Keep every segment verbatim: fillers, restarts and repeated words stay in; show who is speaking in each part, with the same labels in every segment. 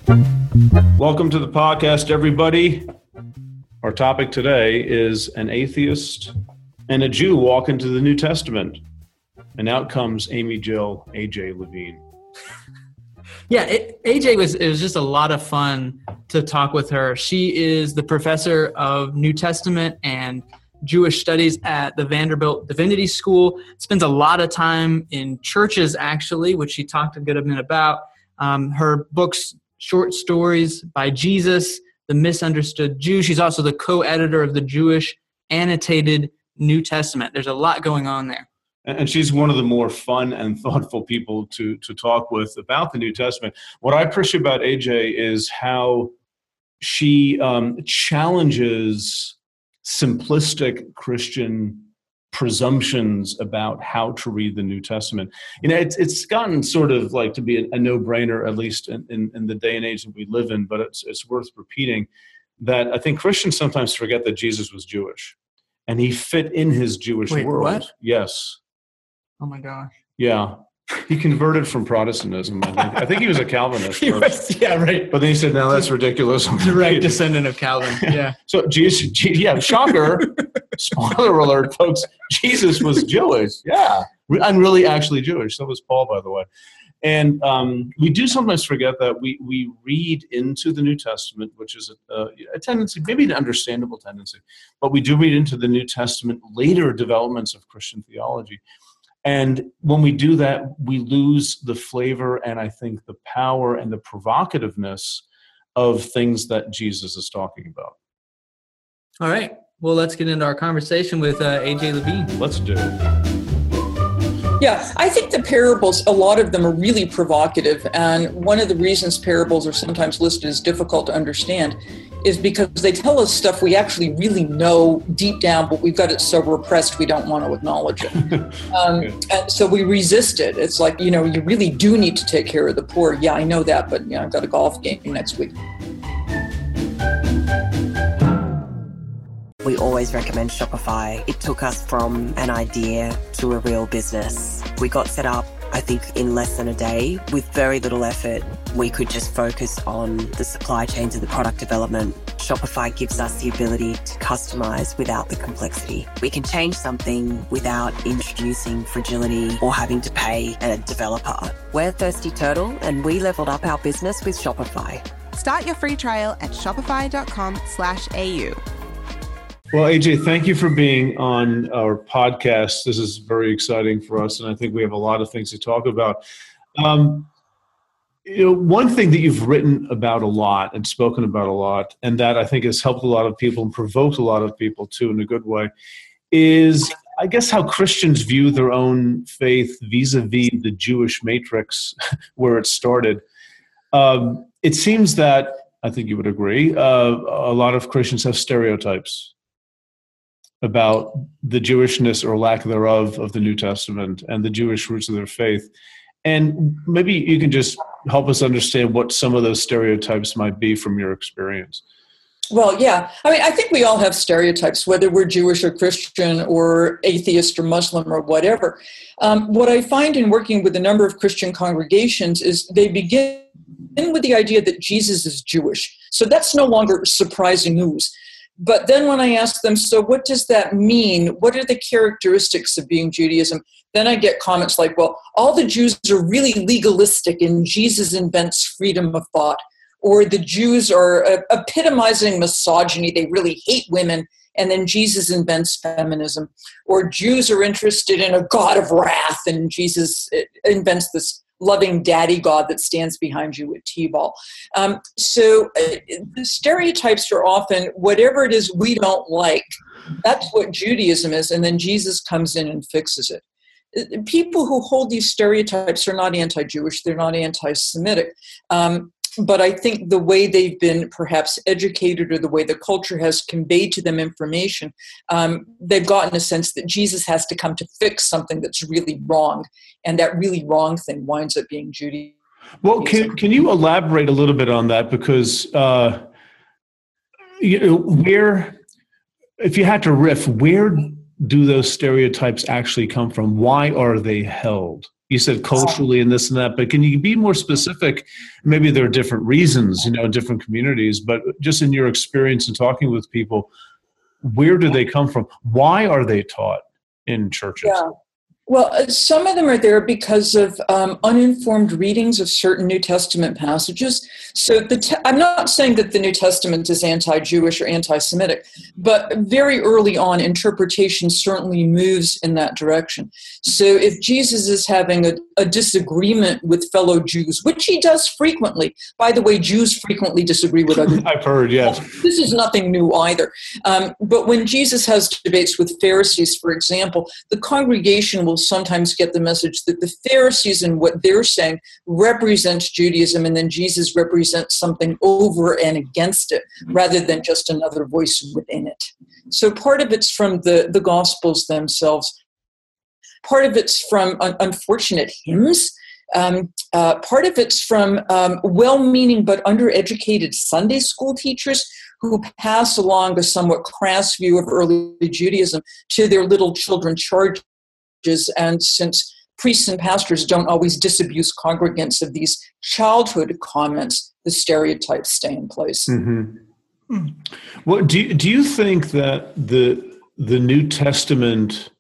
Speaker 1: Welcome to the podcast, everybody. Our topic today is an atheist and a Jew walk into the New Testament. And out comes Amy Jill, A J Levine.
Speaker 2: Yeah, it, A J was, it was just a lot of fun to talk with her. She is the professor of New Testament and Jewish studies at the Vanderbilt Divinity School. Spends a lot of time in churches, actually, which she talked a good bit about. Um, her books, Short Stories by Jesus, The Misunderstood Jew. She's also the co-editor of the Jewish Annotated New Testament. There's a lot going on there.
Speaker 1: And she's one of the more fun and thoughtful people to, to talk with about the New Testament. What I appreciate about A J is how she um, challenges simplistic Christian presumptions about how to read the New Testament. You know, it's it's gotten sort of like to be a, a no-brainer, at least in, in, in the day and age that we live in, but it's it's worth repeating that I think Christians sometimes forget that Jesus was Jewish and he fit in his Jewish
Speaker 2: Wait,
Speaker 1: world.
Speaker 2: What?
Speaker 1: Yes.
Speaker 2: Oh my gosh.
Speaker 1: Yeah. He converted from Protestantism. I think, I think he was a Calvinist
Speaker 2: He
Speaker 1: first.
Speaker 2: was, yeah, right.
Speaker 1: But then he said, no, that's ridiculous.
Speaker 2: Direct descendant of Calvin, yeah.
Speaker 1: So, Jesus, yeah, shocker. Spoiler alert, folks. Jesus was Jewish. Yeah. I'm really actually Jewish. So was Paul, by the way. And um, we do sometimes forget that we, we read into the New Testament, which is a, a tendency, maybe an understandable tendency, but we do read into the New Testament later developments of Christian theology. And when we do that, we lose the flavor and I think the power and the provocativeness of things that Jesus is talking about.
Speaker 2: All right. Well, let's get into our conversation with uh, A J Levine.
Speaker 1: Let's do it.
Speaker 3: Yeah, I think the parables, a lot of them are really provocative. And one of the reasons parables are sometimes listed as difficult to understand is because they tell us stuff we actually really know deep down, but we've got it so repressed we don't want to acknowledge it. Um, and so we resist it. It's like, you know, you really do need to take care of the poor. Yeah, I know that, but you know, I've got a golf game next week.
Speaker 4: We always recommend Shopify. It took us from an idea to a real business. We got set up, I think, in less than a day. With very little effort, we could just focus on the supply chains and the product development. Shopify gives us the ability to customize without the complexity. We can change something without introducing fragility or having to pay a developer. We're Thirsty Turtle, and we leveled up our business with Shopify.
Speaker 5: Start your free trial at shopify.com slash AU.
Speaker 1: Well, A J, thank you for being on our podcast. This is very exciting for us, and I think we have a lot of things to talk about. Um, you know, one thing that you've written about a lot and spoken about a lot, and that I think has helped a lot of people and provoked a lot of people too in a good way, is I guess how Christians view their own faith vis-a-vis the Jewish matrix where it started. Um, it seems that, I think you would agree, uh, a lot of Christians have stereotypes about the Jewishness or lack thereof of the New Testament and the Jewish roots of their faith. And maybe you can just help us understand what some of those stereotypes might be from your experience.
Speaker 3: Well, yeah. I mean, I think we all have stereotypes, whether we're Jewish or Christian or atheist or Muslim or whatever. Um, what I find in working with a number of Christian congregations is they begin with the idea that Jesus is Jewish. So that's no longer surprising news. But then when I ask them, so what does that mean? What are the characteristics of being Judaism? Then I get comments like, well, all the Jews are really legalistic and Jesus invents freedom of thought. Or the Jews are uh, epitomizing misogyny. They really hate women. And then Jesus invents feminism. Or Jews are interested in a God of wrath and Jesus invents this loving daddy God that stands behind you with T-ball. Um, so uh, the stereotypes are often whatever it is we don't like. That's what Judaism is. And then Jesus comes in and fixes it. People who hold these stereotypes are not anti-Jewish. They're not anti-Semitic. Um, but I think the way they've been perhaps educated or the way the culture has conveyed to them information, um, they've gotten a sense that Jesus has to come to fix something that's really wrong. And that really wrong thing winds up being Judaism.
Speaker 1: Well, can, can you elaborate a little bit on that? Because uh, you know, where, if you had to riff, where do those stereotypes actually come from? Why are they held? You said culturally and this and that, but can you be more specific? Maybe there are different reasons, you know, in different communities, but just in your experience in talking with people, where do they come from? Why are they taught in churches?
Speaker 3: Yeah. Well, uh, some of them are there because of um, uninformed readings of certain New Testament passages. So the te- I'm not saying that the New Testament is anti-Jewish or anti-Semitic, but very early on, interpretation certainly moves in that direction. So if Jesus is having a, a disagreement with fellow Jews, which he does frequently, by the way, Jews frequently disagree with other Jews.
Speaker 1: I've heard, yes.
Speaker 3: This is nothing new either. Um, but when Jesus has debates with Pharisees, for example, the congregation will sometimes get the message that the Pharisees and what they're saying represents Judaism, and then Jesus represents something over and against it, rather than just another voice within it. So part of it's from the, the Gospels themselves. Part of it's from un- unfortunate hymns. Um, uh, part of it's from um, well-meaning but undereducated Sunday school teachers who pass along a somewhat crass view of early Judaism to their little children charges. And since priests and pastors don't always disabuse congregants of these childhood comments, the stereotypes stay in place.
Speaker 1: Mm-hmm. Mm. Well, do you, do you think that the the New Testament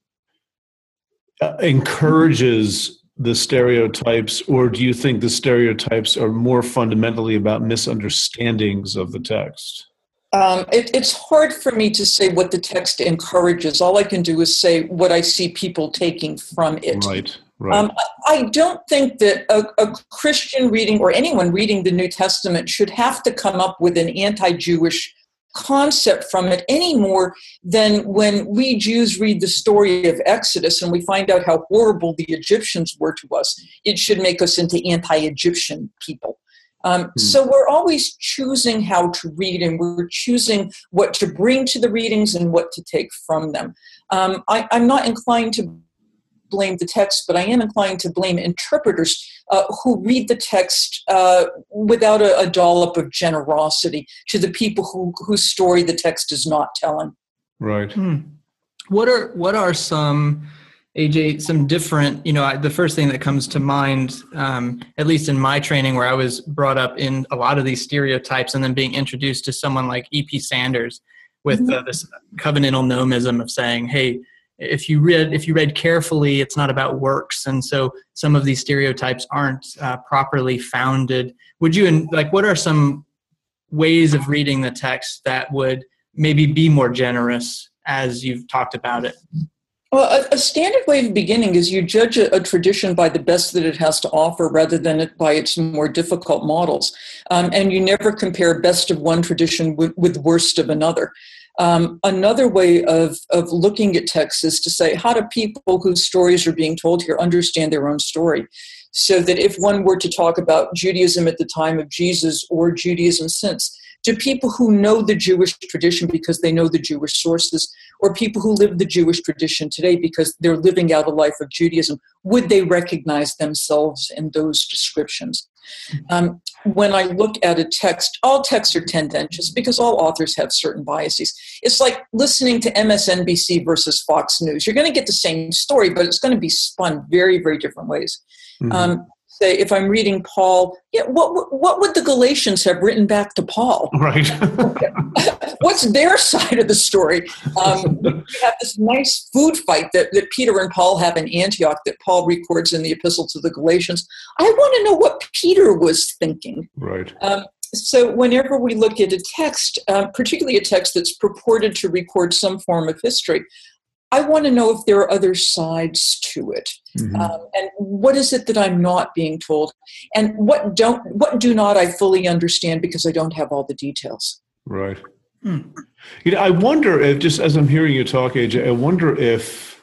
Speaker 1: uh, encourages the stereotypes, or do you think the stereotypes are more fundamentally about misunderstandings of the text?
Speaker 3: Um, it, it's hard for me to say what the text encourages. All I can do is say what I see people taking from it.
Speaker 1: Right, right.
Speaker 3: Um, I don't think that a, a Christian reading or anyone reading the New Testament should have to come up with an anti-Jewish concept from it any more than when we Jews read the story of Exodus and we find out how horrible the Egyptians were to us. It should make us into anti-Egyptian people. Um, hmm. So we're always choosing how to read, and we're choosing what to bring to the readings and what to take from them. Um, I, I'm not inclined to blame the text, but I am inclined to blame interpreters uh, who read the text uh, without a, a dollop of generosity to the people who whose story the text is not telling.
Speaker 1: Right.
Speaker 2: Hmm. What are what are some A J, some different, you know, I, the first thing that comes to mind, um, at least in my training where I was brought up in a lot of these stereotypes and then being introduced to someone like E P Sanders with mm-hmm. uh, this covenantal nomism of saying, hey, if you read if you read carefully, it's not about works. And so some of these stereotypes aren't uh, properly founded. Would you, like, what are some ways of reading the text that would maybe be more generous as you've talked about it?
Speaker 3: Well, a, a standard way of beginning is you judge a, a tradition by the best that it has to offer rather than it by its more difficult models. Um, and you never compare best of one tradition with, with worst of another. Um, another way of, of looking at texts is to say, how do people whose stories are being told here understand their own story? So that if one were to talk about Judaism at the time of Jesus or Judaism since, do people who know the Jewish tradition because they know the Jewish sources, or people who live the Jewish tradition today because they're living out a life of Judaism, would they recognize themselves in those descriptions? Um, when I look at a text, all texts are tendentious because all authors have certain biases. It's like listening to M S N B C versus Fox News. You're going to get the same story, but it's going to be spun very, very different ways. Mm-hmm. Um, say, if I'm reading Paul, yeah, what what would the Galatians have written back to Paul?
Speaker 1: Right.
Speaker 3: What's their side of the story? Um, we have this nice food fight that, that Peter and Paul have in Antioch that Paul records in the Epistle to the Galatians. I want to know what Peter was thinking.
Speaker 1: Right.
Speaker 3: Um, so whenever we look at a text, um, particularly a text that's purported to record some form of history, I want to know if there are other sides to it. Mm-hmm. Um, and what is it that I'm not being told? And what don't, what do not I fully understand because I don't have all the details?
Speaker 1: Right. Hmm. You know, I wonder if, just as I'm hearing you talk, A J, I wonder if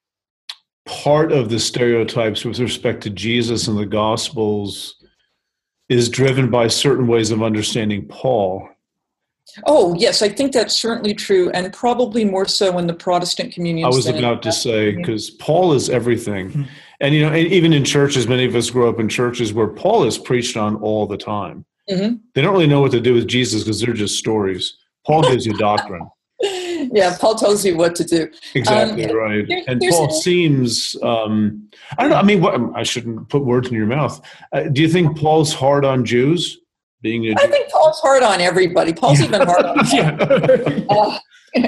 Speaker 1: part of the stereotypes with respect to Jesus and the Gospels is driven by certain ways of understanding Paul.
Speaker 3: Oh, yes, I think that's certainly true, and probably more so in the Protestant communions.
Speaker 1: I was about to say, because Paul is everything. Mm-hmm. And, you know, even in churches, many of us grow up in churches where Paul is preached on all the time. Mm-hmm. They don't really know what to do with Jesus because they're just stories. Paul gives you doctrine.
Speaker 3: Yeah, Paul tells you what to do.
Speaker 1: Exactly
Speaker 3: um,
Speaker 1: right.
Speaker 3: there,
Speaker 1: And Paul
Speaker 3: a,
Speaker 1: seems, um, I don't know, I mean, what, I shouldn't put words in your mouth. Uh, do you think Paul's hard on Jews? Being a
Speaker 3: I
Speaker 1: Jew?
Speaker 3: think Paul's hard on everybody. Paul's even hard on
Speaker 1: yeah.
Speaker 3: uh,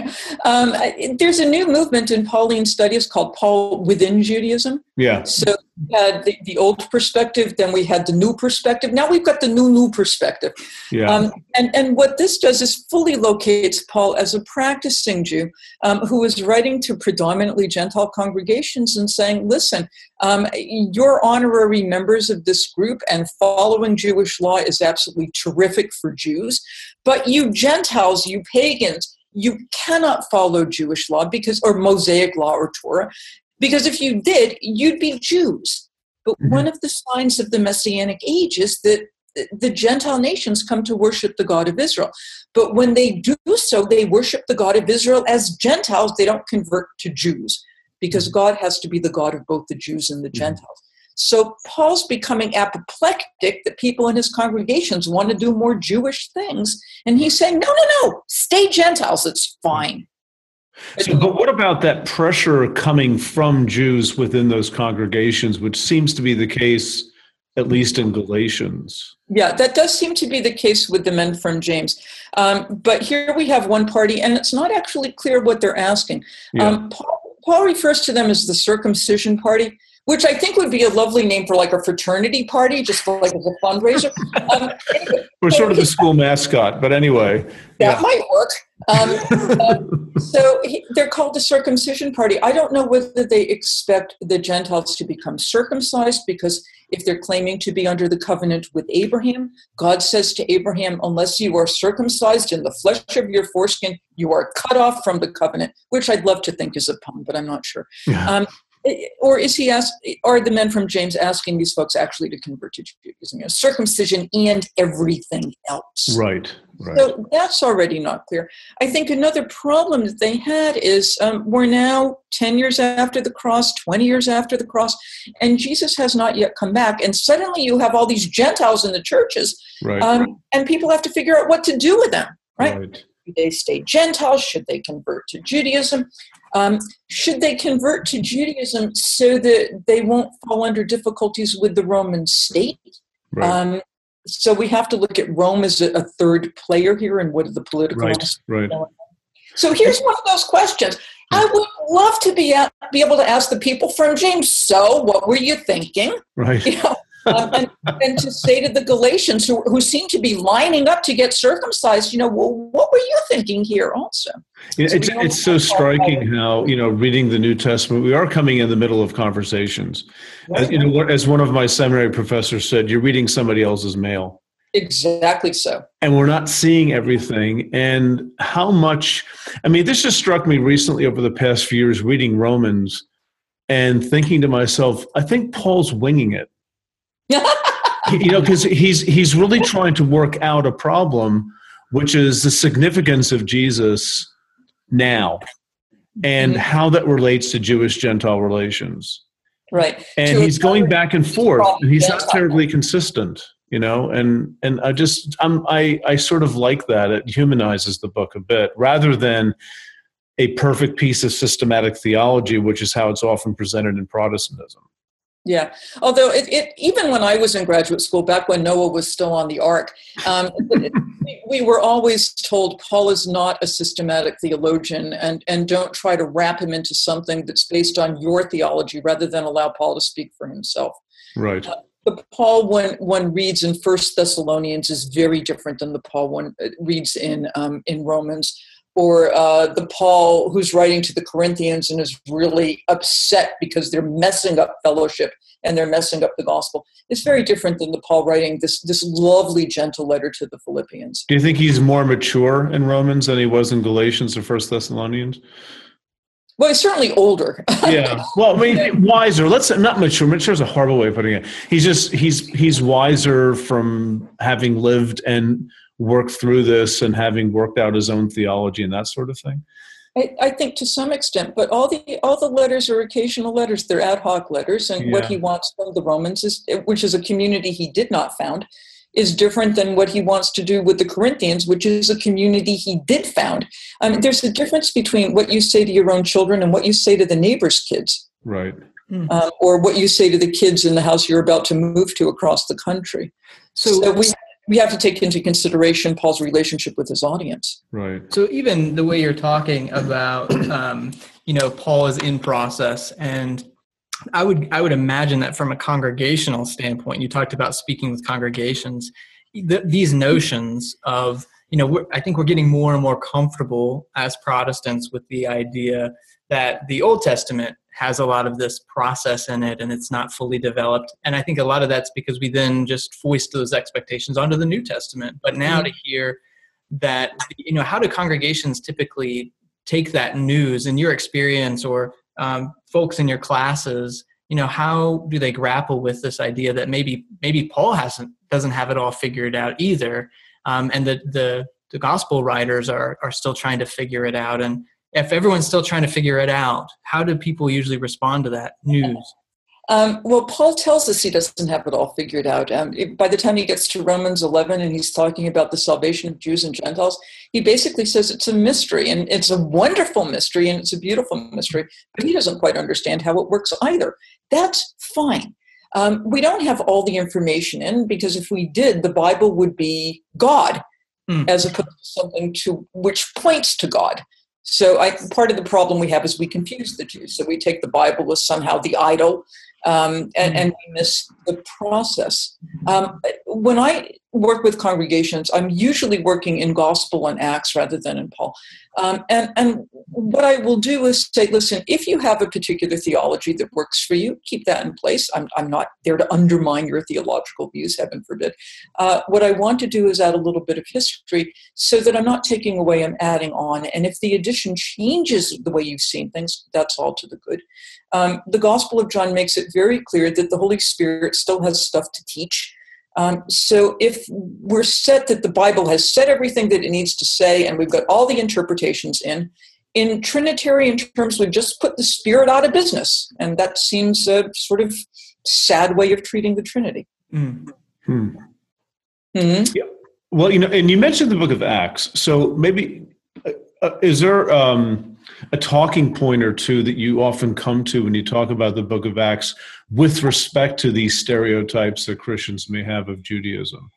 Speaker 3: um, there's a new movement in Pauline studies called Paul within Judaism.
Speaker 1: Yeah.
Speaker 3: So we had the, the old perspective, then we had the new perspective. Now we've got the new, new perspective.
Speaker 1: Yeah.
Speaker 3: Um, and, and what this does is fully locates Paul as a practicing Jew um, who is writing to predominantly Gentile congregations and saying, listen, um, you're honorary members of this group and following Jewish law is absolutely terrific for Jews. But you Gentiles, you pagans, you cannot follow Jewish law because, or Mosaic law or Torah, because if you did, you'd be Jews. But mm-hmm. one of the signs of the Messianic age is that the Gentile nations come to worship the God of Israel. But when they do so, they worship the God of Israel as Gentiles. They don't convert to Jews because God has to be the God of both the Jews and the Gentiles. Mm-hmm. So Paul's becoming apoplectic that people in his congregations want to do more Jewish things. And he's saying, no, no, no, stay Gentiles. It's fine.
Speaker 1: So, but what about that pressure coming from Jews within those congregations, which seems to be the case, at least in Galatians?
Speaker 3: Yeah, that does seem to be the case with the men from James. Um, but here we have one party, and it's not actually clear what they're asking. Yeah. Um, Paul, Paul refers to them as the circumcision party, which I think would be a lovely name for like a fraternity party, just for like as a fundraiser. Um,
Speaker 1: We're sort of the school mascot, but anyway.
Speaker 3: That
Speaker 1: yeah.
Speaker 3: might work. Um, uh, so he, they're called the circumcision party. I don't know whether they expect the Gentiles to become circumcised, because if they're claiming to be under the covenant with Abraham, God says to Abraham, unless you are circumcised in the flesh of your foreskin, you are cut off from the covenant, which I'd love to think is a pun, but I'm not sure. Yeah. Um, Or is he ask? Are the men from James asking these folks actually to convert to Judaism? You know, circumcision and everything else.
Speaker 1: Right, right.
Speaker 3: So that's already not clear. I think another problem that they had is um, we're now ten years after the cross, twenty years after the cross, and Jesus has not yet come back. And suddenly you have all these Gentiles in the churches,
Speaker 1: right.
Speaker 3: um, and people have to figure out what to do with them, right?
Speaker 1: right.
Speaker 3: Should they stay Gentiles? Should they convert to Judaism? Um, should they convert to Judaism so that they won't fall under difficulties with the Roman state?
Speaker 1: Right.
Speaker 3: Um, so we have to look at Rome as a, a third player here and what are the political
Speaker 1: right. right.
Speaker 3: So here's one of those questions. I would love to be at, be able to ask the people from James, so what were you thinking?
Speaker 1: Right.
Speaker 3: You know, um, and, and to say to the Galatians who, who seem to be lining up to get circumcised, you know, well, what were you thinking here also?
Speaker 1: You know, so it's it's so striking how, you know, reading the New Testament, we are coming in the middle of conversations. Right. As, you know, as one of my seminary professors said, you're reading somebody else's mail.
Speaker 3: Exactly so.
Speaker 1: And we're not seeing everything. And how much, I mean, this just struck me recently over the past few years reading Romans and thinking to myself, I think Paul's winging it. You know, because he's he's really trying to work out a problem, which is the significance of Jesus now and mm-hmm. how that relates to Jewish-Gentile relations.
Speaker 3: Right.
Speaker 1: And
Speaker 3: to
Speaker 1: he's going back and forth. And he's
Speaker 3: Gentile.
Speaker 1: not terribly consistent, you know, and and I just I'm I I sort of like that. It humanizes the book a bit rather than a perfect piece of systematic theology, which is how it's often presented in Protestantism.
Speaker 3: Yeah, although it, it, even when I was in graduate school, back when Noah was still on the ark, um, it, we were always told Paul is not a systematic theologian, and, and don't try to wrap him into something that's based on your theology rather than allow Paul to speak for himself.
Speaker 1: Right.
Speaker 3: Uh, the Paul one, one reads in First Thessalonians is very different than the Paul one reads in um, in Romans. Or uh, the Paul who's writing to the Corinthians and is really upset because they're messing up fellowship and they're messing up the gospel. It's very different than the Paul writing this this lovely, gentle letter to the Philippians.
Speaker 1: Do you think he's more mature in Romans than he was in Galatians or First Thessalonians?
Speaker 3: Well, he's certainly older.
Speaker 1: Yeah. Well, I mean, wiser. Let's not mature. Mature is a horrible way of putting it. He's just he's he's wiser from having lived and worked through this and having worked out his own theology and that sort of thing?
Speaker 3: I, I think to some extent, but all the all the letters are occasional letters. They're ad hoc letters, and yeah. what he wants from the Romans is, which is a community he did not found, is different than what he wants to do with the Corinthians, which is a community he did found. Um, there's a difference between what you say to your own children and what you say to the neighbor's kids.
Speaker 1: Right.
Speaker 3: Um, or what you say to the kids in the house you're about to move to across the country. So, so we we have to take into consideration Paul's relationship with his audience.
Speaker 1: Right.
Speaker 2: So even the way you're talking about, um, you know, Paul is in process, and I would I would imagine that from a congregational standpoint, you talked about speaking with congregations, th- these notions of, you know, we're, I think we're getting more and more comfortable as Protestants with the idea that the Old Testament has a lot of this process in it and it's not fully developed. And I think a lot of that's because we then just foist those expectations onto the New Testament. But now to hear that, you know, how do congregations typically take that news in your experience, or um, folks in your classes, you know, how do they grapple with this idea that maybe maybe Paul hasn't doesn't have it all figured out either, um, and the, the the gospel writers are are still trying to figure it out? And if everyone's still trying to figure it out, how do people usually respond to that news?
Speaker 3: Um, well, Paul tells us he doesn't have it all figured out. Um, it, by the time he gets to Romans eleven and he's talking about the salvation of Jews and Gentiles, he basically says it's a mystery, and it's a wonderful mystery, and it's a beautiful mystery, but he doesn't quite understand how it works either. That's fine. Um, we don't have all the information in, because if we did, the Bible would be God, hmm. as opposed to something to which points to God. So I, part of the problem we have is we confuse the two. So we take the Bible as somehow the idol, um, and, and we miss the process. Um, when I work with congregations, I'm usually working in Gospel and Acts rather than in Paul. Um, and, and what I will do is say, listen, if you have a particular theology that works for you, keep that in place. I'm, I'm not there to undermine your theological views, heaven forbid. Uh, what I want to do is add a little bit of history so that I'm not taking away, I'm adding on. And if the addition changes the way you've seen things, that's all to the good. Um, the Gospel of John makes it very clear that the Holy Spirit still has stuff to teach. Um, so if we're set that the Bible has said everything that it needs to say, and we've got all the interpretations in, in Trinitarian terms, we've just put the Spirit out of business. And that seems a sort of sad way of treating the Trinity.
Speaker 1: Mm. Hmm.
Speaker 3: Mm-hmm.
Speaker 1: Yeah. Well, you know, and you mentioned the book of Acts. So maybe, uh, is there um, a talking point or two that you often come to when you talk about the book of Acts with respect to these stereotypes that Christians may have of Judaism?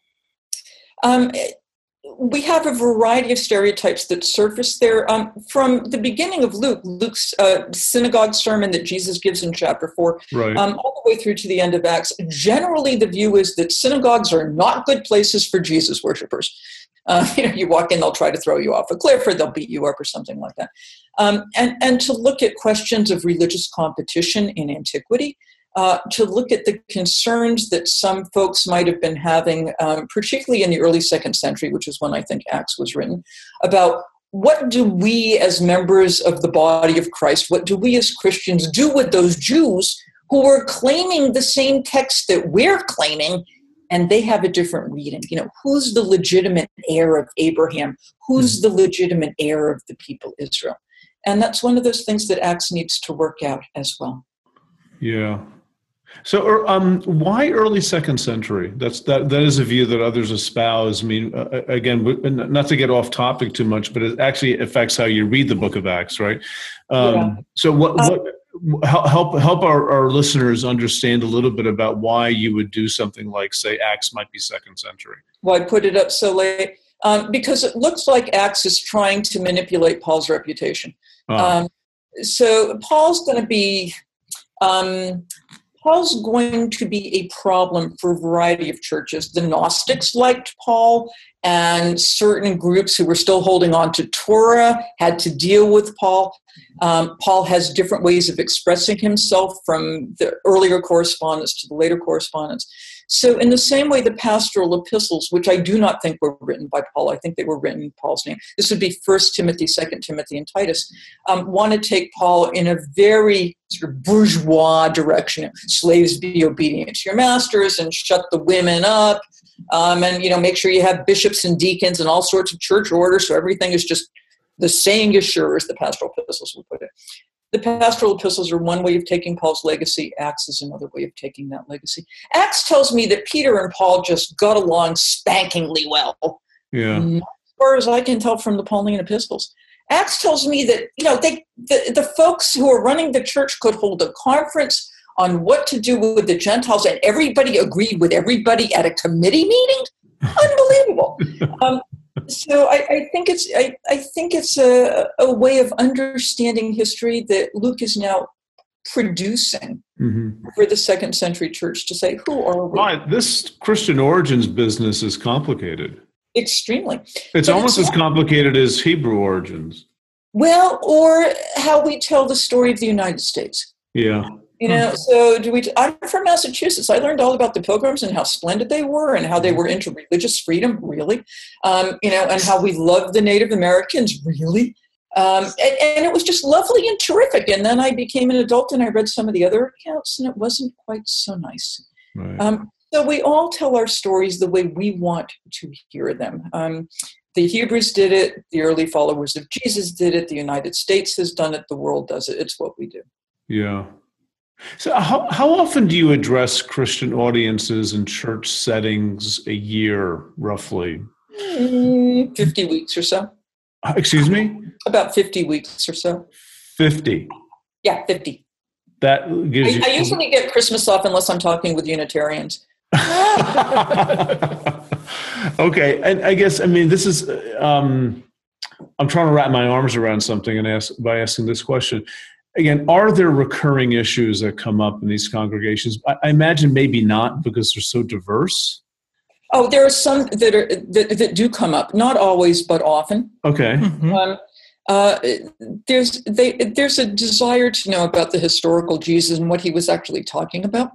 Speaker 3: Um, we have a variety of stereotypes that surface there. Um, from the beginning of Luke, Luke's uh, synagogue sermon that Jesus gives in chapter four,
Speaker 1: right.
Speaker 3: um, all the way through to the end of Acts, generally the view is that synagogues are not good places for Jesus worshipers. Uh, you know, you walk in, they'll try to throw you off a cliff, or they'll beat you up, or something like that. Um, and, and to look at questions of religious competition in antiquity, uh, to look at the concerns that some folks might have been having, um, particularly in the early second century, which is when I think Acts was written, about what do we as members of the body of Christ, what do we as Christians do with those Jews who were claiming the same text that we're claiming, and they have a different reading? You know, who's the legitimate heir of Abraham? Who's the legitimate heir of the people Israel? And that's one of those things that Acts needs to work out as well.
Speaker 1: Yeah. So, um, why early second century? That's that. That is a view that others espouse. I mean, uh, again, not to get off topic too much, but it actually affects how you read the Book of Acts, right? Um,
Speaker 3: yeah.
Speaker 1: So, what, what help help our, our listeners understand a little bit about why you would do something like, say, Acts might be second century.
Speaker 3: Why put it up so late? Um, because it looks like Acts is trying to manipulate Paul's reputation. Oh. Um, so Paul's going to be. Um, Paul's going to be a problem for a variety of churches. The Gnostics liked Paul, and certain groups who were still holding on to Torah had to deal with Paul. Um, Paul has different ways of expressing himself, from the earlier correspondence to the later correspondence. So in the same way, the pastoral epistles, which I do not think were written by Paul, I think they were written in Paul's name. This would be First Timothy, Second Timothy, and Titus, um, want to take Paul in a very sort of bourgeois direction. Slaves, be obedient to your masters, and shut the women up, um, and, you know, make sure you have bishops and deacons and all sorts of church orders, so everything is just the saying is sure, as the pastoral epistles would put it. The pastoral epistles are one way of taking Paul's legacy. Acts is another way of taking that legacy. Acts tells me that Peter and Paul just got along spankingly well.
Speaker 1: Yeah.
Speaker 3: As far as I can tell from the Pauline epistles. Acts tells me that, you know, they the, the folks who are running the church could hold a conference on what to do with the Gentiles, and everybody agreed with everybody at a committee meeting. Unbelievable. um, so I, I think it's I, I think it's a, a way of understanding history that Luke is now producing mm-hmm. for the second century church to say, who are we?
Speaker 1: Right. This Christian origins business is complicated.
Speaker 3: Extremely.
Speaker 1: It's but almost it's, as complicated as Hebrew origins.
Speaker 3: Well, or how we tell the story of the United States.
Speaker 1: Yeah.
Speaker 3: You know, so do we? I'm from Massachusetts. I learned all about the Pilgrims and how splendid they were, and how they were into religious freedom, really. Um, you know, and how we loved the Native Americans, really. Um, and, and it was just lovely and terrific. And then I became an adult, and I read some of the other accounts, and it wasn't quite so nice.
Speaker 1: Right.
Speaker 3: Um, so we all tell our stories the way we want to hear them. Um, the Hebrews did it. The early followers of Jesus did it. The United States has done it. The world does it. It's what we do.
Speaker 1: Yeah. So how how often do you address Christian audiences in church settings a year, roughly?
Speaker 3: Mm, fifty weeks or so.
Speaker 1: Excuse me?
Speaker 3: About fifty weeks or so.
Speaker 1: fifty?
Speaker 3: Yeah, fifty.
Speaker 1: That gives
Speaker 3: I,
Speaker 1: you...
Speaker 3: I usually get Christmas off unless I'm talking with Unitarians.
Speaker 1: Okay, and I guess, I mean, this is... Um, I'm trying to wrap my arms around something and ask by asking this question. Again, are there recurring issues that come up in these congregations? I, I imagine maybe not, because they're so diverse.
Speaker 3: Oh, there are some that are that, that do come up. Not always, but often.
Speaker 1: Okay.
Speaker 3: Mm-hmm. Um, uh, there's they, there's a desire to know about the historical Jesus and what he was actually talking about.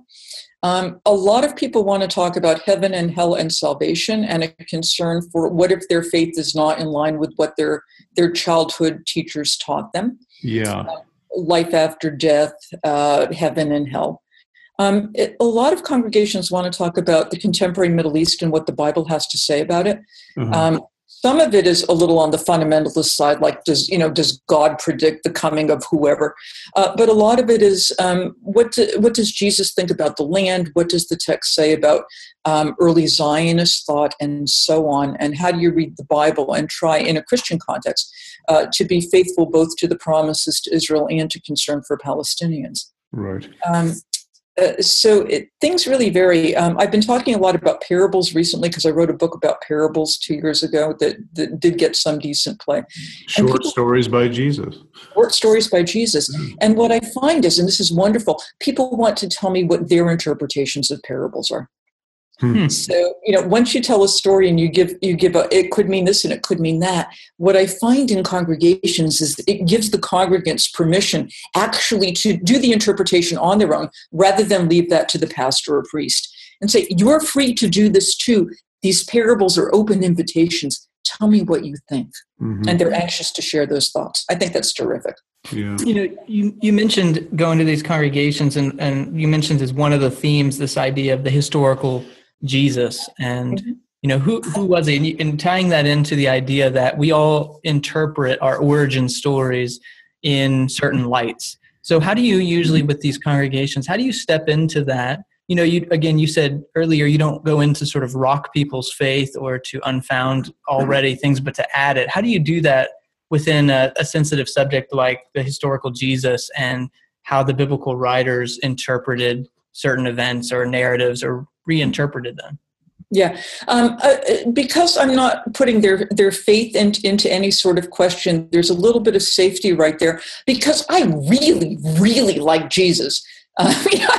Speaker 3: Um, a lot of people want to talk about heaven and hell and salvation, and a concern for what if their faith is not in line with what their their childhood teachers taught them.
Speaker 1: Yeah.
Speaker 3: Uh, life after death, uh, heaven and hell. Um, it, a lot of congregations want to talk about the contemporary Middle East and what the Bible has to say about it. Uh-huh. Um, some of it is a little on the fundamentalist side, like does you know does God predict the coming of whoever? Uh, but a lot of it is um, what do, what does Jesus think about the land? What does the text say about um, early Zionist thought and so on? And how do you read the Bible and try in a Christian context uh, to be faithful both to the promises to Israel and to concern for Palestinians?
Speaker 1: Right.
Speaker 3: Um, Uh, so it, things really vary. Um, I've been talking a lot about parables recently because I wrote a book about parables two years ago that, that did get some decent play.
Speaker 1: Short people, stories by Jesus.
Speaker 3: Short stories by Jesus. Mm. And what I find is, and this is wonderful, people want to tell me what their interpretations of parables are. Hmm. So, you know, once you tell a story and you give, you give a, it could mean this and it could mean that. What I find in congregations is it gives the congregants permission actually to do the interpretation on their own rather than leave that to the pastor or priest and say, you're free to do this too. These parables are open invitations. Tell me what you think. Mm-hmm. And they're anxious to share those thoughts. I think that's terrific.
Speaker 1: Yeah.
Speaker 2: You know, you, you mentioned going to these congregations and, and you mentioned as one of the themes, this idea of the historical Jesus and, mm-hmm. you know, who, who was he? And, and tying that into the idea that we all interpret our origin stories in certain lights. So how do you usually with these congregations, how do you step into that? You know, you again, you said earlier, you don't go into sort of rock people's faith or to unfound already things, but to add it. How do you do that within a, a sensitive subject like the historical Jesus and how the biblical writers interpreted certain events or narratives or reinterpreted them?
Speaker 3: Yeah, um, uh, because I'm not putting their, their faith in, into any sort of question, there's a little bit of safety right there because I really, really like Jesus. Uh,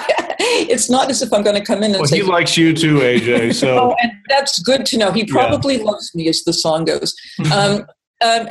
Speaker 3: it's not as if I'm going to come in and
Speaker 1: well,
Speaker 3: say...
Speaker 1: Well, he likes you too, A J. So
Speaker 3: oh, and that's good to know. He probably yeah. loves me, as the song goes. Um, um,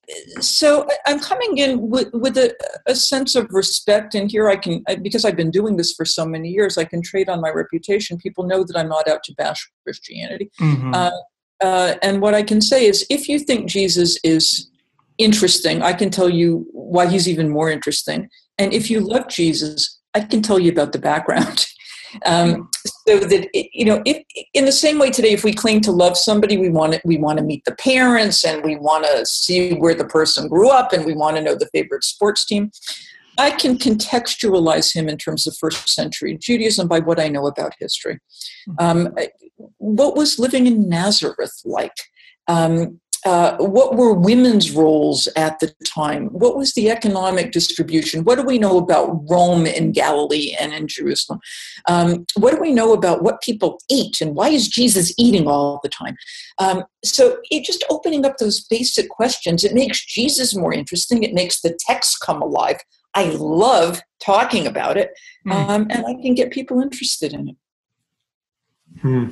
Speaker 3: So I'm coming in with, with a, a sense of respect, and here I can, because I've been doing this for so many years, I can trade on my reputation. People know that I'm not out to bash Christianity. Mm-hmm. Uh, uh, and what I can say is, if you think Jesus is interesting, I can tell you why he's even more interesting. And if you love Jesus, I can tell you about the background. Um, so that, it, you know, if, in the same way today, if we claim to love somebody, we want to, we want to meet the parents and we want to see where the person grew up and we want to know the favorite sports team. I can contextualize him in terms of first century Judaism by what I know about history. Um, what was living in Nazareth like? Um, uh, what were women's roles at the time? What was the economic distribution? What do we know about Rome and Galilee and in Jerusalem? Um, what do we know about what people ate and why is Jesus eating all the time? Um, so it just opening up those basic questions, it makes Jesus more interesting. It makes the text come alive. I love talking about it, um, and I can get people interested in it.
Speaker 1: Hmm.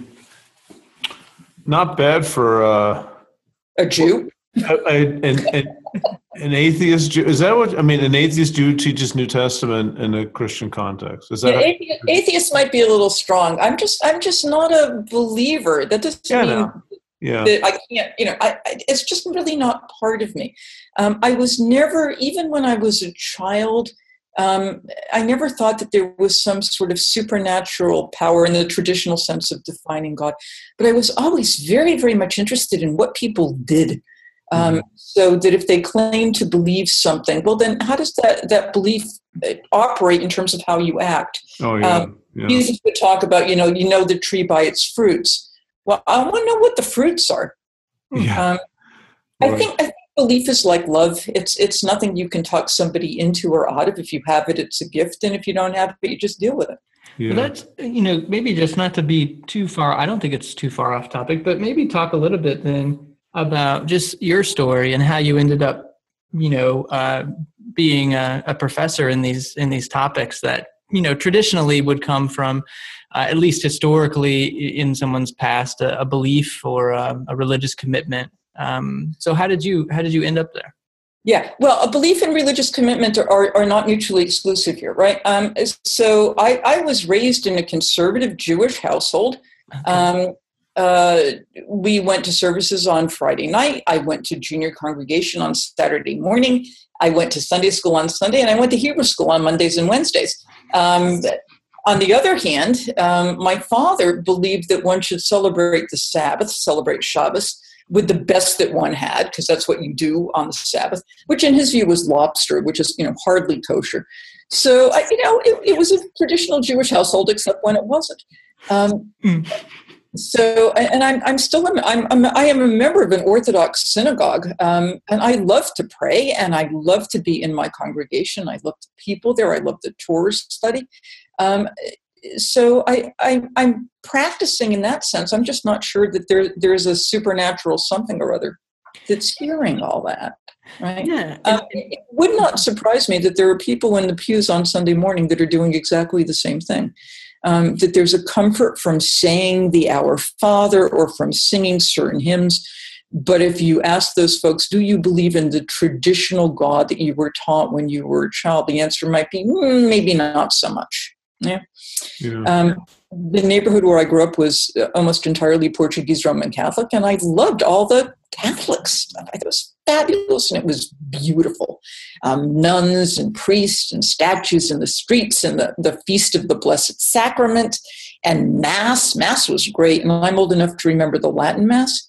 Speaker 1: Not bad for uh,
Speaker 3: a Jew.
Speaker 1: A, a, an, an, an atheist Jew. Is that what I mean? An atheist Jew teaches New Testament in a Christian context. Is that
Speaker 3: yeah, atheist, atheist might be a little strong. I'm just, I'm just not a believer. That doesn't
Speaker 1: yeah,
Speaker 3: mean
Speaker 1: no. yeah.
Speaker 3: that I can't. You know, I, I, it's just really not part of me. Um, I was never, even when I was a child. Um, I never thought that there was some sort of supernatural power in the traditional sense of defining God, but I was always very, very much interested in what people did. Um, mm-hmm. So that if they claim to believe something, well, then how does that, that belief operate in terms of how you act?
Speaker 1: Oh, yeah.
Speaker 3: Um,
Speaker 1: yeah.
Speaker 3: Jesus would talk about, you know, you know the tree by its fruits. Well, I want to know what the fruits are.
Speaker 1: Yeah.
Speaker 3: Um, I think, I think belief is like love. It's it's nothing you can talk somebody into or out of. If you have it, it's a gift, and if you don't have it, you just deal with it.
Speaker 2: Yeah. But that's, you know, maybe just not to be too far. I don't think it's too far off topic, but maybe talk a little bit then about just your story and how you ended up, you know, uh, being a, a professor in these in these topics that, you know, traditionally would come from, uh, at least historically in someone's past, a, a belief or a, a religious commitment. Um, so how did you how did you end up there?
Speaker 3: Yeah, well, a belief and religious commitment are, are, are not mutually exclusive here, right? Um, so I, I was raised in a conservative Jewish household. Okay. Um, uh, we went to services on Friday night. I went to junior congregation on Saturday morning. I went to Sunday school on Sunday, and I went to Hebrew school on Mondays and Wednesdays. Um, on the other hand, um, my father believed that one should celebrate the Sabbath, celebrate Shabbos, with the best that one had, because that's what you do on the Sabbath, which in his view was lobster, which is, you know, hardly kosher. So, I, you know, it, it was a traditional Jewish household, except when it wasn't. Um, mm. So, and I'm I'm still a, I'm, I'm I am a member of an Orthodox synagogue, um, and I love to pray, and I love to be in my congregation. I love the people there. I love the Torah study. Um, So I, I, I'm practicing in that sense. I'm just not sure that there there's a supernatural something or other that's hearing all that, right?
Speaker 2: Yeah.
Speaker 3: Um, it would not surprise me that there are people in the pews on Sunday morning that are doing exactly the same thing. Um, that there's a comfort from saying the Our Father or from singing certain hymns. But if you ask those folks, do you believe in the traditional God that you were taught when you were a child? The answer might be mm, maybe not so much. Yeah. yeah. Um, the neighborhood where I grew up was almost entirely Portuguese Roman Catholic, and I loved all the Catholic stuff. It was fabulous, and it was beautiful. Um, nuns and priests and statues in the streets, and the, the Feast of the Blessed Sacrament, and Mass. Mass was great, and I'm old enough to remember the Latin Mass.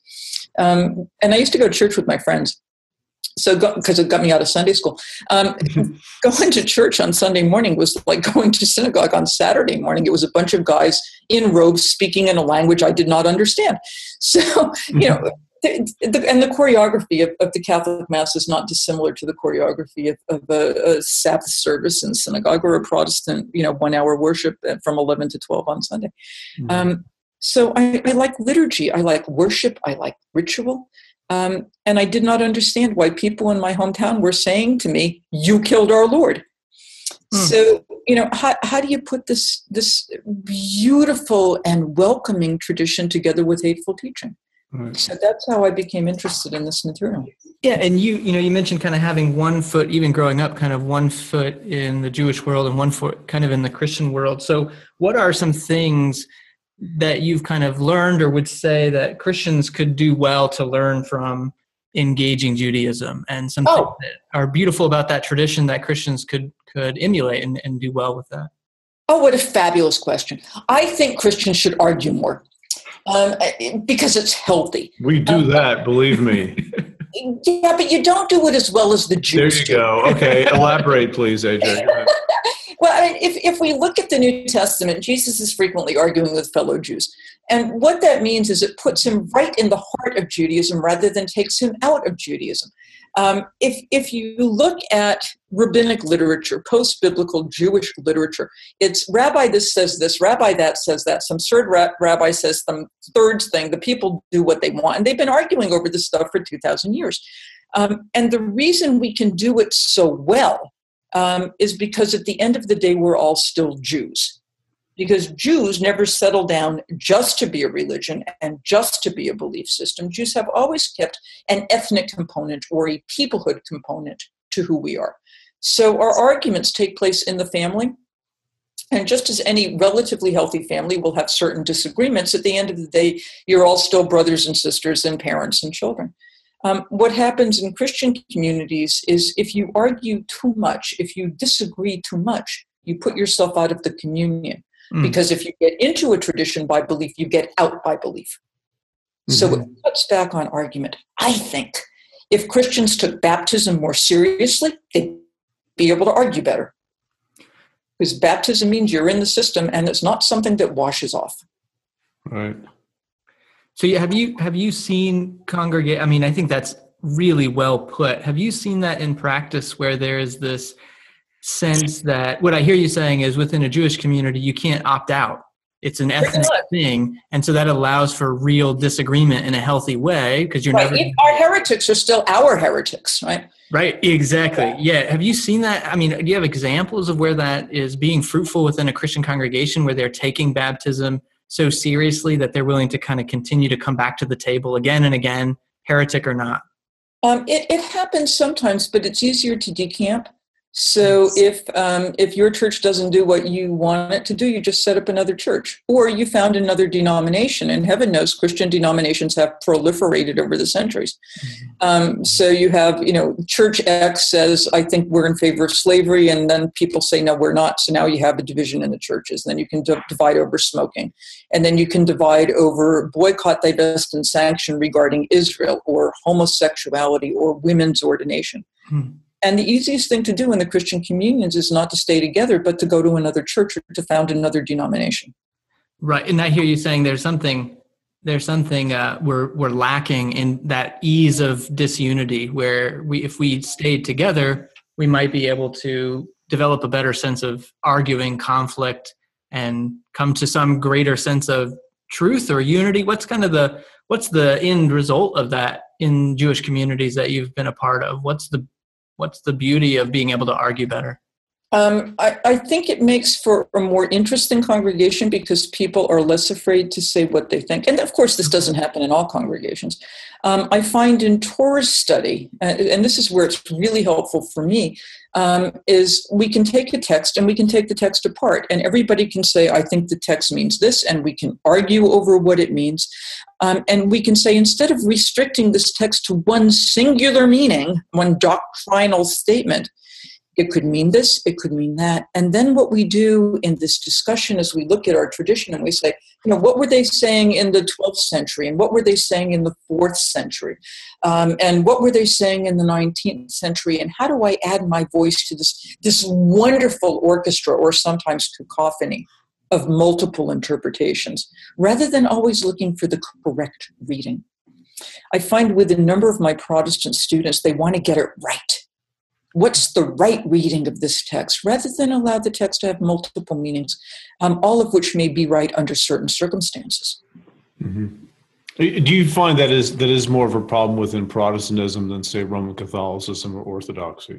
Speaker 3: Um, and I used to go to church with my friends. So, because it got me out of Sunday school, um, going to church on Sunday morning was like going to synagogue on Saturday morning. It was a bunch of guys in robes speaking in a language I did not understand. So, you know, the, the, and the choreography of, of the Catholic Mass is not dissimilar to the choreography of, of a, a Sabbath service in synagogue or a Protestant, you know, one-hour worship from eleven to twelve on Sunday. Mm-hmm. Um, so I, I like liturgy. I like worship. I like ritual. Um, and I did not understand why people in my hometown were saying to me, "You killed our Lord." Hmm. So, you know, how, how do you put this this beautiful and welcoming tradition together with hateful teaching? Right. So that's how I became interested in this material.
Speaker 2: Yeah, and you you know you mentioned kind of having one foot, even growing up, kind of one foot in the Jewish world and one foot kind of in the Christian world. So, what are some things that you've kind of learned or would say that Christians could do well to learn from engaging Judaism, and some oh. things that are beautiful about that tradition that Christians could could emulate and, and do well with that?
Speaker 3: Oh, what a fabulous question. I think Christians should argue more um, because it's healthy.
Speaker 1: We do um, that, believe me.
Speaker 3: Yeah, but you don't do it as well as the Jews
Speaker 1: There you
Speaker 3: do.
Speaker 1: go. Okay, elaborate, please, A J.
Speaker 3: Well, I mean, if, if we look at the New Testament, Jesus is frequently arguing with fellow Jews. And what that means is it puts him right in the heart of Judaism rather than takes him out of Judaism. Um, if, if you look at rabbinic literature, post-biblical Jewish literature, it's rabbi this says this, rabbi that says that, some third ra- rabbi says some third thing, the people do what they want. And they've been arguing over this stuff for two thousand years. Um, and the reason we can do it so well um, is because at the end of the day, we're all still Jews. Because Jews never settle down just to be a religion and just to be a belief system. Jews have always kept an ethnic component or a peoplehood component to who we are. So our arguments take place in the family. And just as any relatively healthy family will have certain disagreements, at the end of the day, you're all still brothers and sisters and parents and children. Um, what happens in Christian communities is if you argue too much, if you disagree too much, you put yourself out of the communion. Because if you get into a tradition by belief, you get out by belief. Mm-hmm. So it puts back on argument. I think if Christians took baptism more seriously, they'd be able to argue better. Because baptism means you're in the system and it's not something that washes off.
Speaker 1: Right.
Speaker 2: So have you have you seen congregate? I mean, I think that's really well put. Have you seen that in practice where there is this sense that what I hear you saying is within a Jewish community, you can't opt out. It's an ethnic thing. And so that allows for real disagreement in a healthy way because you're
Speaker 3: right.
Speaker 2: never...
Speaker 3: Our heretics are still our heretics, right?
Speaker 2: Right, exactly. Yeah. Have you seen that? I mean, do you have examples of where that is being fruitful within a Christian congregation where they're taking baptism so seriously that they're willing to kind of continue to come back to the table again and again, heretic or not?
Speaker 3: Um, it, it happens sometimes, but it's easier to decamp. So if um, if your church doesn't do what you want it to do, you just set up another church. Or you found another denomination. And heaven knows Christian denominations have proliferated over the centuries. Um, so you have, you know, Church X says, I think we're in favor of slavery. And then people say, no, we're not. So now you have a division in the churches. And then you can d- divide over smoking. And then you can divide over boycott, divest, and sanction regarding Israel or homosexuality or women's ordination. Hmm. And the easiest thing to do in the Christian communions is not to stay together, but to go to another church or to found another denomination.
Speaker 2: Right. And I hear you saying there's something, there's something uh, we're we're lacking in that ease of disunity where we, if we stayed together, we might be able to develop a better sense of arguing conflict and come to some greater sense of truth or unity. What's kind of the, what's the end result of that in Jewish communities that you've been a part of? What's the What's the beauty of being able to argue better?
Speaker 3: Um, I, I think it makes for a more interesting congregation because people are less afraid to say what they think. And of course, this doesn't happen in all congregations. Um, I find in Torah study, uh, and this is where it's really helpful for me, um, is we can take a text and we can take the text apart. And everybody can say, I think the text means this, and we can argue over what it means. Um, and we can say, instead of restricting this text to one singular meaning, one doctrinal statement, it could mean this, it could mean that. And then what we do in this discussion is we look at our tradition and we say, you know, what were they saying in the twelfth century? And what were they saying in the fourth century? Um, and what were they saying in the nineteenth century? And how do I add my voice to this, this wonderful orchestra or sometimes cacophony of multiple interpretations, rather than always looking for the correct reading? I find with a number of my Protestant students, they want to get it right. What's the right reading of this text, rather than allow the text to have multiple meanings, um, all of which may be right under certain circumstances.
Speaker 1: Mm-hmm. Do you find that is that is more of a problem within Protestantism than, say, Roman Catholicism or Orthodoxy?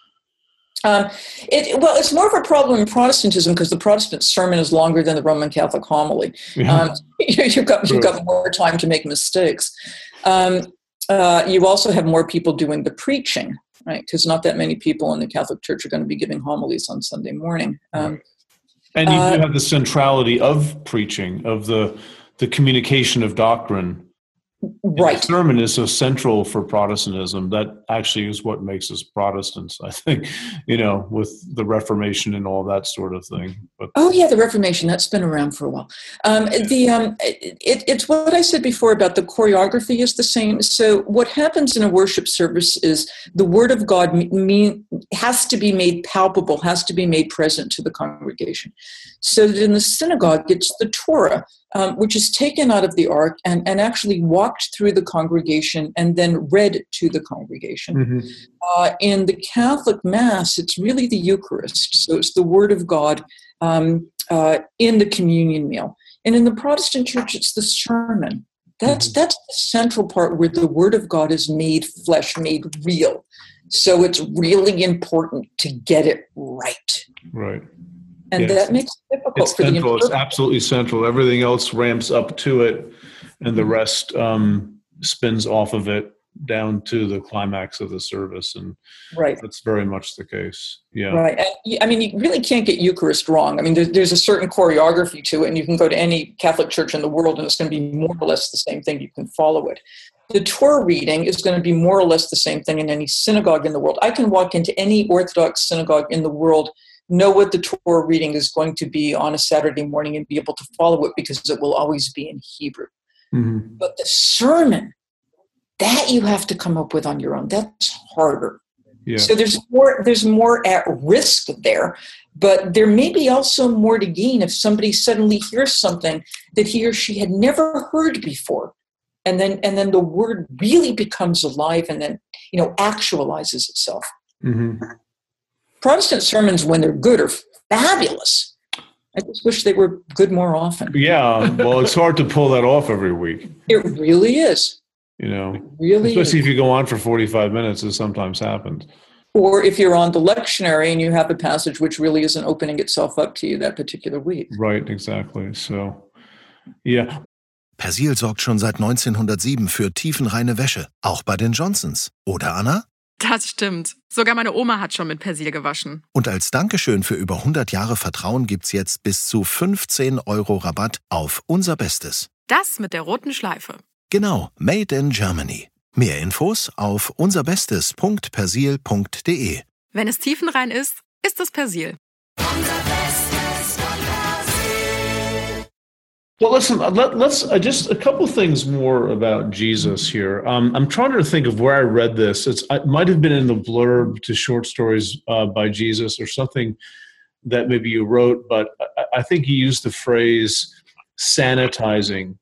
Speaker 3: Um, it, well, it's more of a problem in Protestantism because the Protestant sermon is longer than the Roman Catholic homily. Yeah. Um, you've got you've got more time to make mistakes. Um, uh, you also have more people doing the preaching. Right, because not that many people in the Catholic Church are going to be giving homilies on Sunday morning. Um,
Speaker 1: right. And you
Speaker 3: uh,
Speaker 1: do have the centrality of preaching, of the the communication of doctrine.
Speaker 3: Right.
Speaker 1: The sermon is so central for Protestantism. That actually is what makes us Protestants, I think, you know, with the Reformation and all that sort of thing. But,
Speaker 3: oh, yeah, the Reformation, that's been around for a while. Um, yeah. the um, it, It's what I said before about the choreography is the same. So what happens in a worship service is the Word of God mean, has to be made palpable, has to be made present to the congregation. So that in the synagogue, it's the Torah, Um, which is taken out of the ark and, and actually walked through the congregation and then read to the congregation. Mm-hmm. Uh, in the Catholic Mass, it's really the Eucharist. So it's the Word of God um, uh, in the communion meal. And in the Protestant Church, it's the sermon. That's, mm-hmm. that's the central part where the Word of God is made flesh, made real. So it's really important to get it right.
Speaker 1: Right.
Speaker 3: And
Speaker 1: yes.
Speaker 3: that makes it difficult
Speaker 1: it's
Speaker 3: for
Speaker 1: central.
Speaker 3: the
Speaker 1: It's absolutely central. Everything else ramps up to it, and the rest um, spins off of it down to the climax of the service. And
Speaker 3: right.
Speaker 1: that's very much the case. Yeah.
Speaker 3: Right. And, I mean, you really can't get Eucharist wrong. I mean, there's, there's a certain choreography to it, and you can go to any Catholic church in the world, and it's going to be more or less the same thing. You can follow it. The Torah reading is going to be more or less the same thing in any synagogue in the world. I can walk into any Orthodox synagogue in the world, know what the Torah reading is going to be on a Saturday morning and be able to follow it because it will always be in Hebrew. Mm-hmm. But the sermon, that you have to come up with on your own. That's harder. Yeah. So there's more, there's more at risk there, but there may be also more to gain if somebody suddenly hears something that he or she had never heard before. And then, and then the word really becomes alive and then, you know, actualizes itself. Mm-hmm. Protestant sermons, when they're good, are fabulous. I just wish they were good more often.
Speaker 1: Yeah, well, it's hard to pull that off every week.
Speaker 3: It really is.
Speaker 1: You know,
Speaker 3: it really
Speaker 1: especially
Speaker 3: is.
Speaker 1: If you go on for forty-five minutes, as sometimes happens.
Speaker 3: Or if you're on the lectionary and you have a passage which really isn't opening itself up to you that particular week.
Speaker 1: Right, exactly. So, yeah.
Speaker 6: Persil sorgt schon seit neunzehnhundertsieben für tiefenreine Wäsche, auch bei den Johnsons. Oder, Anna?
Speaker 7: Das stimmt. Sogar meine Oma hat schon mit Persil gewaschen.
Speaker 6: Und als Dankeschön für über hundert Jahre Vertrauen gibt's jetzt bis zu fünfzehn Euro Rabatt auf unser Bestes.
Speaker 7: Das mit der roten Schleife.
Speaker 6: Genau, Made in Germany. Mehr Infos auf unserbestes punkt persil punkt de.
Speaker 7: Wenn es tiefenrein ist, ist es Persil.
Speaker 1: Well, listen, let, let's uh, just a couple things more about Jesus here. Um, I'm trying to think of where I read this. It's, it might have been in the blurb to Short Stories uh, by Jesus or something that maybe you wrote, but I, I think you used the phrase sanitizing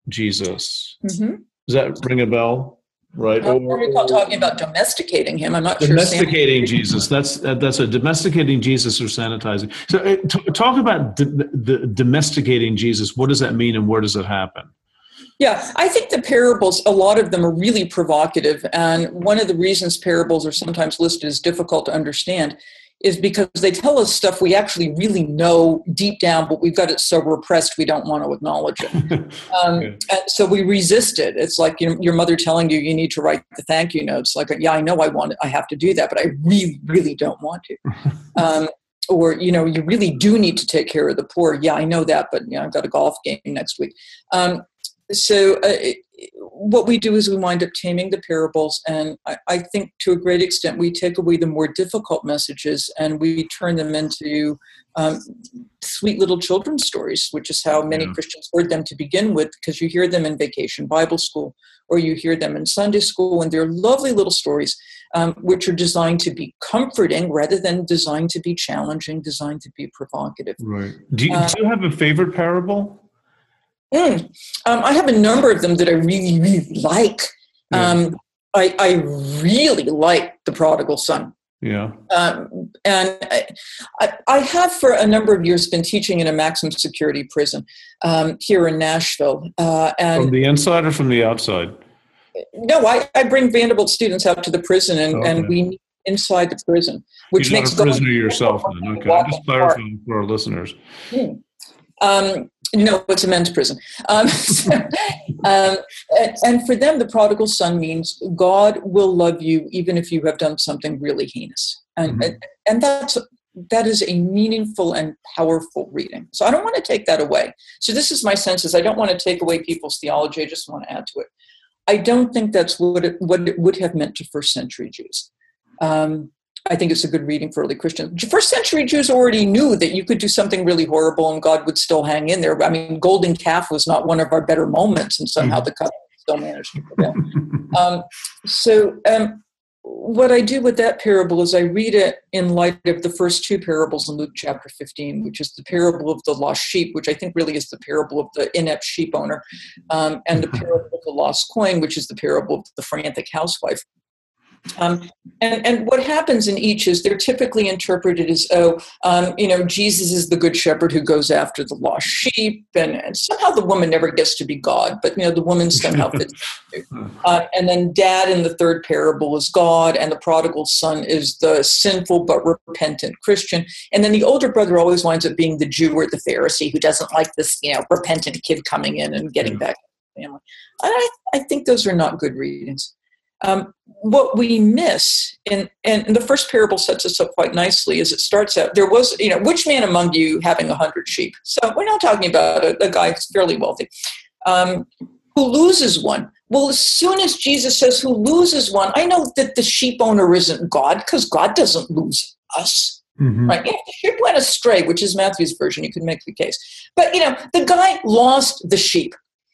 Speaker 1: Jesus. Mm-hmm. Does that ring a bell? Right.
Speaker 3: I recall talking about domesticating him. I'm not sure.
Speaker 1: Domesticating Jesus. That's uh, that's a domesticating Jesus or sanitizing. So uh, t- talk about d- the domesticating Jesus. What does that mean and where does it happen?
Speaker 3: Yeah, I think the parables, a lot of them are really provocative. And one of the reasons parables are sometimes listed as difficult to understand is because they tell us stuff we actually really know deep down, but we've got it so repressed we don't want to acknowledge it. Um, yeah. And so we resist it. It's like you know, your mother telling you you need to write the thank you notes. Like, yeah, I know I want it, I have to do that, but I really, really don't want to. Um, or, you know, you really do need to take care of the poor. Yeah, I know that, but you know, I've got a golf game next week. Um, so uh, it, what we do is we wind up taming the parables, and I, I think to a great extent we take away the more difficult messages and we turn them into um, sweet little children's stories, which is how many yeah. Christians heard them to begin with, because you hear them in Vacation Bible School or you hear them in Sunday school, and they're lovely little stories um, which are designed to be comforting rather than designed to be challenging, designed to be provocative.
Speaker 1: Right. Do you, uh, do you have a favorite parable?
Speaker 3: Mm. Um, I have a number of them that I really, really like. Yeah. Um, I, I really like The Prodigal Son.
Speaker 1: Yeah.
Speaker 3: Um, and I, I have for a number of years been teaching in a maximum security prison um, here in Nashville. Uh, and
Speaker 1: from the inside or from the outside?
Speaker 3: No, I, I bring Vanderbilt students out to the prison, and, okay. and we meet inside the prison, which
Speaker 1: You're
Speaker 3: makes
Speaker 1: not a prisoner yourself. Then. Okay, I'm just clarifying for our listeners.
Speaker 3: Hmm. Um, no, it's a men's prison. Um, so, um, and, and for them, the prodigal son means God will love you even if you have done something really heinous. And, mm-hmm. and, and that's, that is a meaningful and powerful reading. So I don't want to take that away. So this is my sense is I don't want to take away people's theology. I just want to add to it. I don't think that's what it, what it would have meant to first century Jews. Um, I think it's a good reading for early Christians. First century Jews already knew that you could do something really horrible and God would still hang in there. I mean, golden calf was not one of our better moments, and somehow the covenant still managed to prevail. um, so um, what I do with that parable is I read it in light of the first two parables in Luke chapter fifteen, which is the parable of the lost sheep, which I think really is the parable of the inept sheep owner, um, and the parable of the lost coin, which is the parable of the frantic housewife. Um, and, and what happens in each is they're typically interpreted as, oh, um, you know, Jesus is the good shepherd who goes after the lost sheep, and, and somehow the woman never gets to be God, but, you know, the woman somehow fits. Uh, and then dad in the third parable is God, and the prodigal son is the sinful but repentant Christian. And then the older brother always winds up being the Jew or the Pharisee who doesn't like this, you know, repentant kid coming in and getting back to the family. I, I think those are not good readings. Um, what we miss, in, and the first parable sets us up quite nicely, is it starts out, there was, you know, which man among you having a hundred sheep? So we're not talking about a, a guy who's fairly wealthy, um, who loses one. Well, as soon as Jesus says who loses one, I know that the sheep owner isn't God, because God doesn't lose us. Mm-hmm. Right? If the sheep went astray, which is Matthew's version, you could make the case. But, you know, the guy lost the sheep.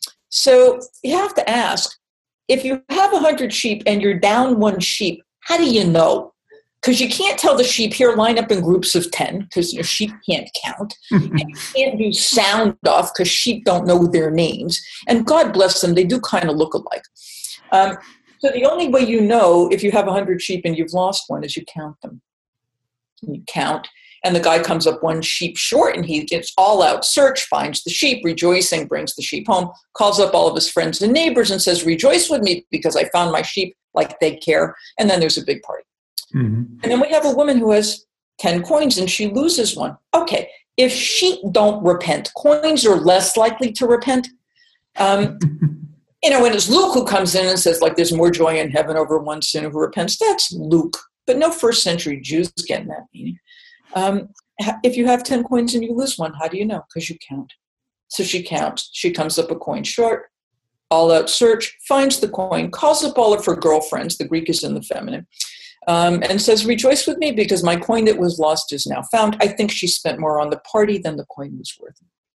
Speaker 3: So you have to ask, if you have a hundred sheep and you're down one sheep, how do you know? Because you can't tell the sheep, here, line up in groups of ten, because your sheep can't count. And you can't do sound off, because sheep don't know their names. And God bless them, they do kind of look alike. Um, so the only way you know if you have a hundred sheep and you've lost one is you count them. You count, and the guy comes up one sheep short, and he gets all-out search, finds the sheep, rejoicing, brings the sheep home, calls up all of his friends and neighbors and says, rejoice with me because I found my sheep, like they care. And then there's a big party. Mm-hmm. And then we have a woman who has ten coins and she loses one. Okay, if sheep don't repent, coins are less likely to repent. Um, you know, and it's Luke who comes in and says, like, there's more joy in heaven over one sinner who repents. That's Luke. But no first century Jews getting that meaning. Um, if you have ten coins and you lose one, how do you know? Because you count. So she counts. She comes up a coin short, all out search, finds the coin, calls up all of her girlfriends, the Greek is in the feminine, um, and says, rejoice with me because my coin that was lost is now found. I think she spent more on the party than the coin was worth.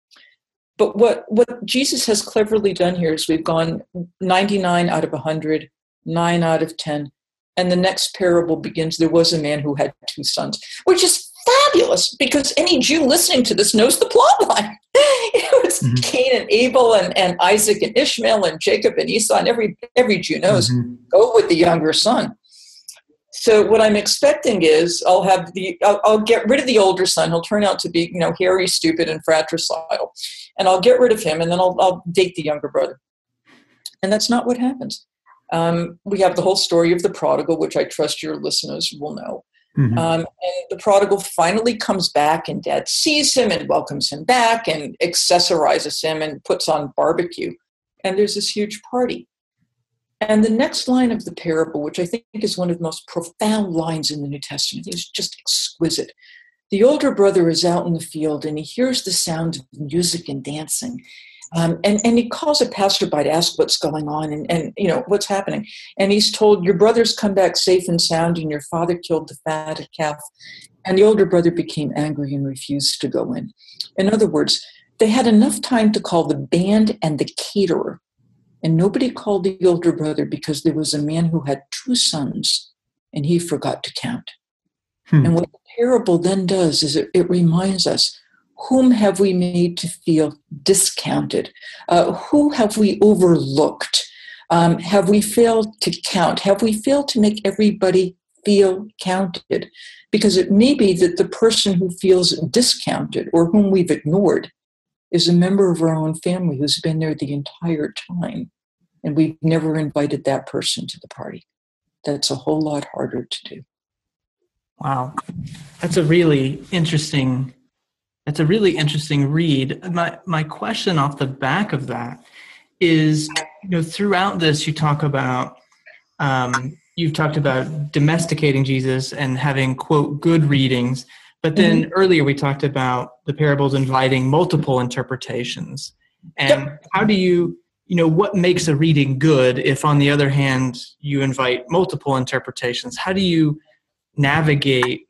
Speaker 3: But what, what Jesus has cleverly done here is we've gone ninety-nine out of one hundred, nine out of ten, and the next parable begins, there was a man who had two sons, which is fabulous, because any Jew listening to this knows the plot line. You know, it's mm-hmm. Cain and Abel and, and Isaac and Ishmael and Jacob and Esau, and every every Jew knows, mm-hmm. go with the younger son. So what I'm expecting is I'll have the I'll, I'll get rid of the older son. He'll turn out to be, you know, hairy, stupid, and fratricidal, and I'll get rid of him, and then I'll I'll date the younger brother. And that's not what happens. Um, we have the whole story of the prodigal, which I trust your listeners will know. Mm-hmm. Um, and the prodigal finally comes back, and dad sees him and welcomes him back and accessorizes him and puts on barbecue. And there's this huge party. And the next line of the parable, which I think is one of the most profound lines in the New Testament, is just exquisite. The older brother is out in the field and he hears the sound of music and dancing. Um, and, and he calls a passerby to ask what's going on and, and, you know, what's happening. And he's told, your brother's come back safe and sound and your father killed the fatted calf. And the older brother became angry and refused to go in. In other words, they had enough time to call the band and the caterer. And nobody called the older brother because there was a man who had two sons and he forgot to count. Hmm. And what the parable then does is it, it reminds us, whom have we made to feel discounted? Uh, who have we overlooked? Um, have we failed to count? Have we failed to make everybody feel counted? Because it may be that the person who feels discounted or whom we've ignored is a member of our own family who's been there the entire time, and we've never invited that person to the party. That's a whole lot harder to do.
Speaker 2: Wow. That's a really interesting That's a really interesting read. My my question off the back of that is, you know, throughout this you talk about, um, you've talked about domesticating Jesus and having, quote, good readings, but then mm-hmm. earlier we talked about the parables inviting multiple interpretations. And yep. how do you you know, what makes a reading good if, on the other hand, you invite multiple interpretations? How do you navigate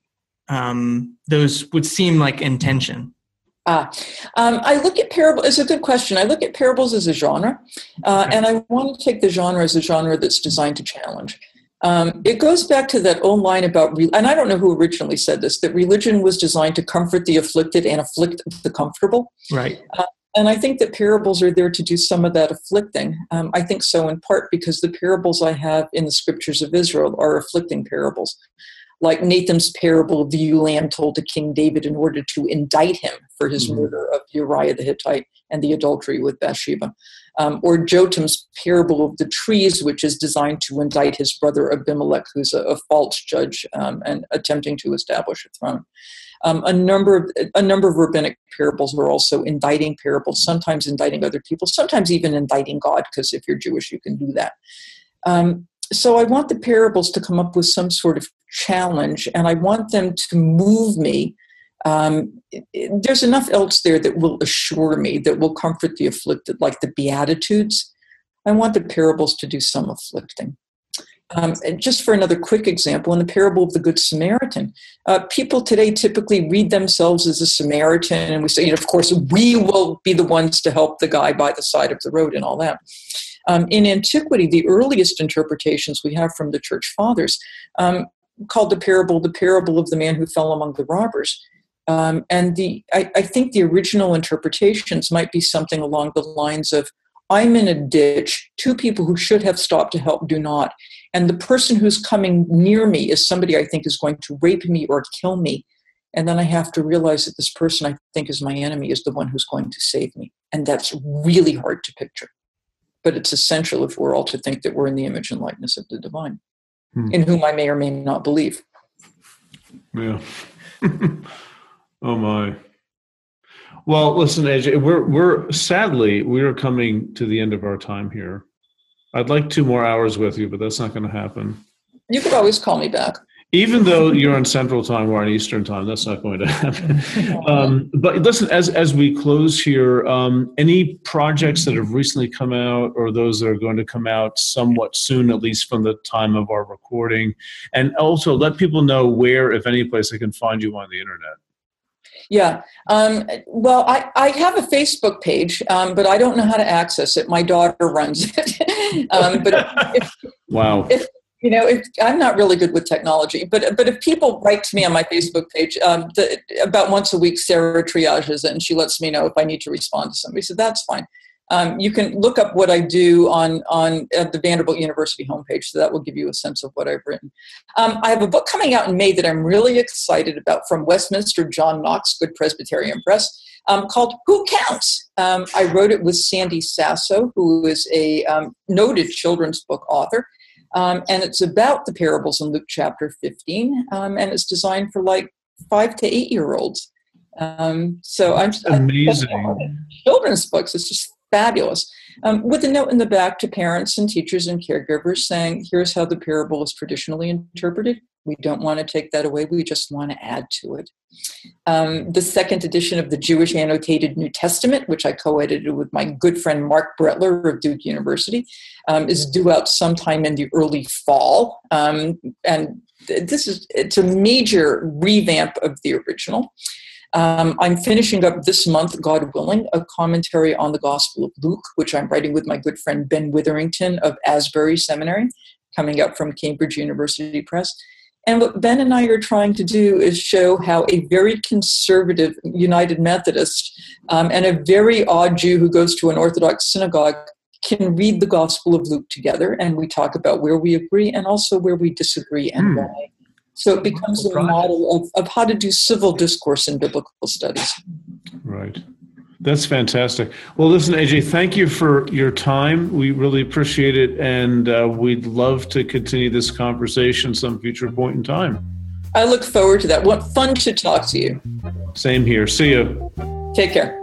Speaker 2: um, those would seem like intention?
Speaker 3: Ah, um, I look at parables. It's a good question. I look at parables as a genre, uh, and I want to take the genre as a genre that's designed to challenge. Um, it goes back to that old line about, re- and I don't know who originally said this, that religion was designed to comfort the afflicted and afflict the comfortable.
Speaker 2: Right.
Speaker 3: Uh, and I think that parables are there to do some of that afflicting. Um, I think so in part because the parables I have in the scriptures of Israel are afflicting parables, like Nathan's parable of the ewe lamb told to King David in order to indict him for his mm-hmm. murder of Uriah the Hittite and the adultery with Bathsheba. Um, or Jotam's parable of the trees, which is designed to indict his brother Abimelech, who's a, a false judge um, and attempting to establish a throne. Um, a number of a number of rabbinic parables are also indicting parables, sometimes indicting other people, sometimes even indicting God, because if you're Jewish, you can do that. Um, so I want the parables to come up with some sort of challenge, and I want them to move me. Um, it, it, there's enough else there that will assure me, that will comfort the afflicted, like the Beatitudes. I want the parables to do some afflicting. Um, and just for another quick example, in the parable of the Good Samaritan, uh, people today typically read themselves as a Samaritan, and we say, you know, of course, we will be the ones to help the guy by the side of the road and all that. Um, in antiquity, the earliest interpretations we have from the church fathers um, called the parable the parable of the man who fell among the robbers. Um, and the I, I think the original interpretations might be something along the lines of, I'm in a ditch, two people who should have stopped to help do not, and the person who's coming near me is somebody I think is going to rape me or kill me, and then I have to realize that this person I think is my enemy is the one who's going to save me, and that's really hard to picture. But it's essential if we're all to think that we're in the image and likeness of the divine, hmm. in whom I may or may not believe.
Speaker 1: Yeah. Oh my. Well, listen, A J, we're we're sadly we are coming to the end of our time here. I'd like two more hours with you, but that's not going to happen.
Speaker 3: You could always call me back.
Speaker 1: Even though you're on Central Time or on Eastern Time, that's not going to happen. Um, but listen, as as we close here, um, any projects that have recently come out or those that are going to come out somewhat soon, at least from the time of our recording, and also let people know where, if any place, they can find you on the internet.
Speaker 3: Yeah. Um, well, I, I have a Facebook page, um, but I don't know how to access it. My daughter runs it. um, but if,
Speaker 1: wow.
Speaker 3: If, you know, if, I'm not really good with technology, but but if people write to me on my Facebook page, um, the, about once a week, Sarah triages it and she lets me know if I need to respond to somebody. So that's fine. Um, you can look up what I do on on at the Vanderbilt University homepage, so that will give you a sense of what I've written. Um, I have a book coming out in May that I'm really excited about from Westminster John Knox, Good Presbyterian Press, um, called Who Counts? Um, I wrote it with Sandy Sasso, who is a um, noted children's book author, um, and it's about the parables in Luke chapter fifteen, um, and it's designed for like five to eight-year-olds. Um, so I'm
Speaker 1: amazing
Speaker 3: I'm, children's books. It's just fabulous. Um, with a note in the back to parents and teachers and caregivers saying, here's how the parable is traditionally interpreted. We don't want to take that away. We just want to add to it. Um, the second edition of the Jewish Annotated New Testament, which I co-edited with my good friend Mark Bretler of Duke University, um, is due out sometime in the early fall. Um, and this is, it's a major revamp of the original. Um, I'm finishing up this month, God willing, a commentary on the Gospel of Luke, which I'm writing with my good friend Ben Witherington of Asbury Seminary, coming up from Cambridge University Press. And what Ben and I are trying to do is show how a very conservative United Methodist um, and a very odd Jew who goes to an Orthodox synagogue can read the Gospel of Luke together, and we talk about where we agree and also where we disagree and mm. why. So it becomes a model of, of how to do civil discourse in biblical studies.
Speaker 1: Right. That's fantastic. Well, listen, A J, thank you for your time. We really appreciate it, and uh, we'd love to continue this conversation some future point in time.
Speaker 3: I look forward to that. What fun to talk to you.
Speaker 1: Same here. See you.
Speaker 3: Take care.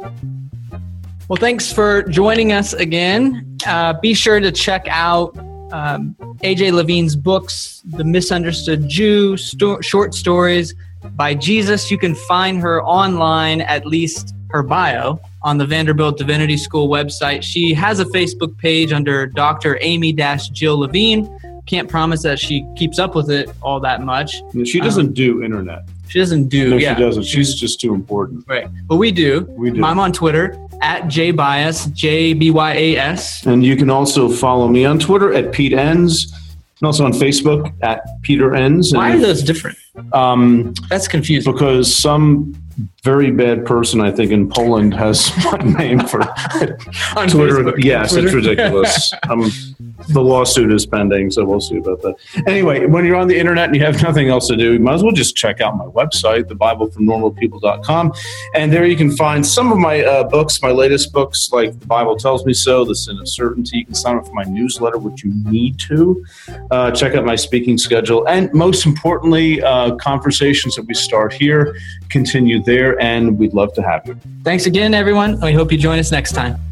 Speaker 2: Well, thanks for joining us again. Uh, be sure to check out Um, A J Levine's books, The Misunderstood Jew, sto- short stories by Jesus. You can find her online, at least her bio, on the Vanderbilt Divinity School website. She has a Facebook page under Doctor Amy Jill Levine. Can't promise that she keeps up with it all that much.
Speaker 1: She doesn't
Speaker 2: um,
Speaker 1: do internet.
Speaker 2: She doesn't do.
Speaker 1: No,
Speaker 2: yeah.
Speaker 1: she doesn't. She's just too important.
Speaker 2: Right. But we do.
Speaker 1: We do.
Speaker 2: I'm on Twitter at jbyas, J B Y A S.
Speaker 1: And you can also follow me on Twitter at Pete Enns, and also on Facebook at Peter Enns.
Speaker 2: Why are those different?
Speaker 1: Um,
Speaker 2: That's confusing.
Speaker 1: Because some very bad person, I think, in Poland has my name for
Speaker 2: on
Speaker 1: Twitter.
Speaker 2: Facebook.
Speaker 1: Yes,
Speaker 2: Twitter.
Speaker 1: it's ridiculous. um, the lawsuit is pending, so we'll see about that. Anyway, when you're on the internet and you have nothing else to do, you might as well just check out my website, the bible for normal people dot com. And there you can find some of my uh, books, my latest books, like The Bible Tells Me So, The Sin of Certainty. You can sign up for my newsletter, which you need to. Uh, check out my speaking schedule. And most importantly, uh, conversations that we start here continue there, and we'd love to have you.
Speaker 2: Thanks again, everyone. We hope you join us next time.